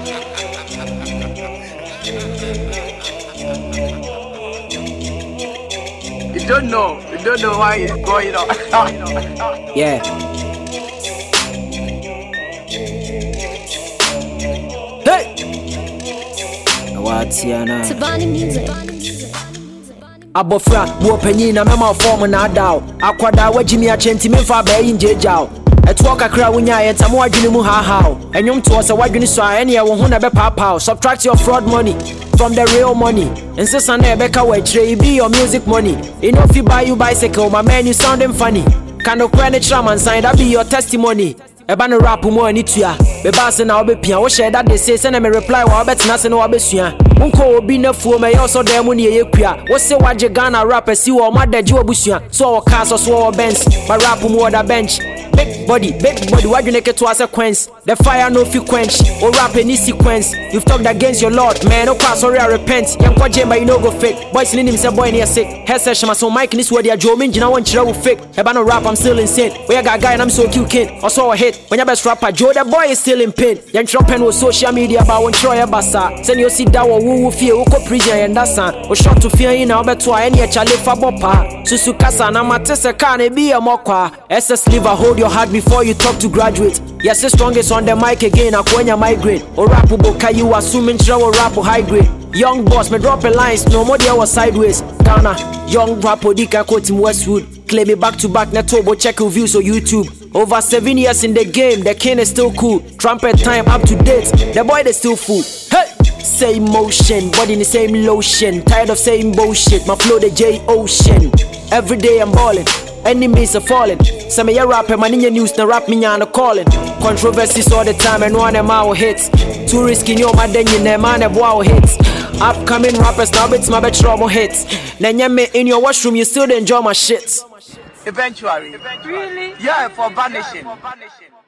You don't know why it's going on. Yeah. Hey! What's your name? Tabani Music. Abofra, wo penyi na mema form na adaw. Akwada wagimi a chenti memfa ba yin jejaw. Eto kakra wonya ye tamo adwene mu ha ha. Enwom to se wadwene so a ene ye wo ho na be papa. Subtract your fraud money from the real money. Insist na ebeka we kire be your music money. Enough you buy you bicycle, my man you sounding funny. Can no credit tram and sign that be your testimony. Eba no rap mo ani tua. Be bass na obepia wo share that they say send me reply wa obetina se na obesua. Unko obi na fuo me yo so dem mu ne yekua. Wo se waje Ghana rapper si wo madaji obusua. So wo cars so wo bench. My rap mo other bench. Big body, why you make it to a sequence? The fire no fi quench, or rap any sequence. You've talked against your Lord, man, no pass, sorry, I repent. Young Kwajem, but you know go fake. Boys in him say boy near sick. Head session, so Mike in this word, Joe Minjin, I want you to fake. Ebano rap, I'm still insane. Where I got guy and I'm so cute kid. I saw a hit, when your best rapper, Joe, the boy is still in pain. Young Trumpen was social media, but one Troy Bassa. Send you see that woo fear, who co prison and that's or shot to fear in our better any chale for Bopa. Susukasa, and I'm a tessa can't be a mokwa. SS liver, hold your heart before you talk to graduate. Yes, the strongest on the mic again. Akwenya migraine. Or rap boka you assuming travel rap high grade. Young boss me drop a lines. No more there was sideways. Ghana young rapper Dika quote him Westwood. Claim me back to back. Netobo check your views on YouTube. Over 7 years in the game, the king is still cool. Trumpet time up to date. The boy they still fool. Hey. Same motion, body in the same lotion. Tired of saying bullshit. My flow the J Ocean. Every day I'm balling. Enemies are falling. Some of your rapper, man in your news, the rap me on the calling. Controversies all the time, and one of my hits. Too risky, you my den, you never man, wow hits. Upcoming rappers, now it's my best trouble hits. Then you me in your washroom, you still enjoy my shits. Eventually. Really? Yeah, for vanishing.